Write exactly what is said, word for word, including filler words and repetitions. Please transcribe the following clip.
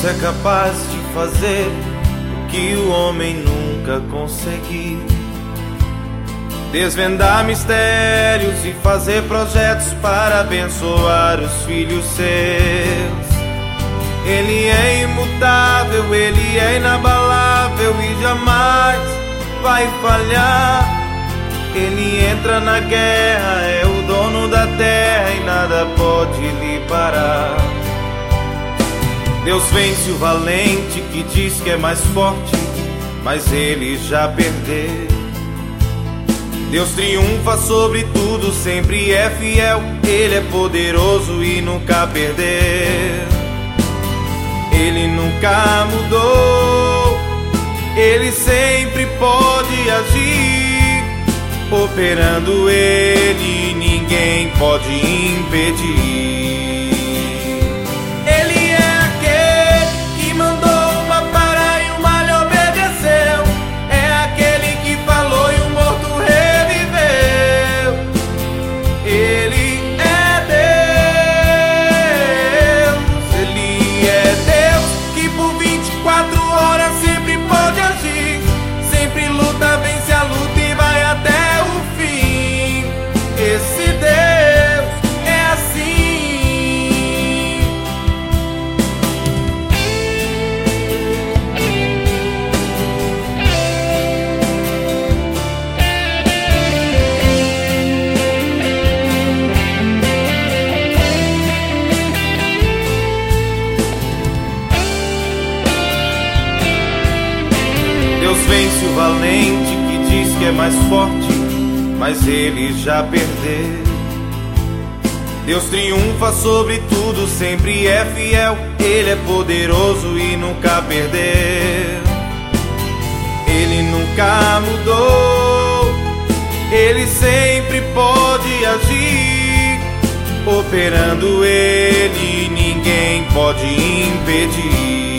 Deus é capaz de fazer o que o homem nunca conseguiu: desvendar mistérios e fazer projetos para abençoar os filhos seus. Ele é imutável, Ele é inabalável e jamais vai falhar. Ele entra na guerra, é o dono da terra e nada pode lhe parar. Deus vence o valente que diz que é mais forte, mas ele já perdeu. Deus triunfa sobre tudo, sempre é fiel. Ele é poderoso e nunca perdeu. Ele nunca mudou, ele sempre pode agir. Operando ele, ninguém pode impedir. Ele é aquele que mandou uma para e uma lhe obedeceu. É aquele que falou e o morto reviveu. Ele é Deus, ele é Deus que por vinte e quatro horas sempre pode agir. Sempre luta, vence a luta e vai até esse Deus é assim. Deus vence o valente que diz que é mais forte, mas ele já perdeu. Deus triunfa sobre tudo, sempre é fiel. Ele é poderoso e nunca perdeu. Ele nunca mudou, ele sempre pode agir. Operando ele, ninguém pode impedir.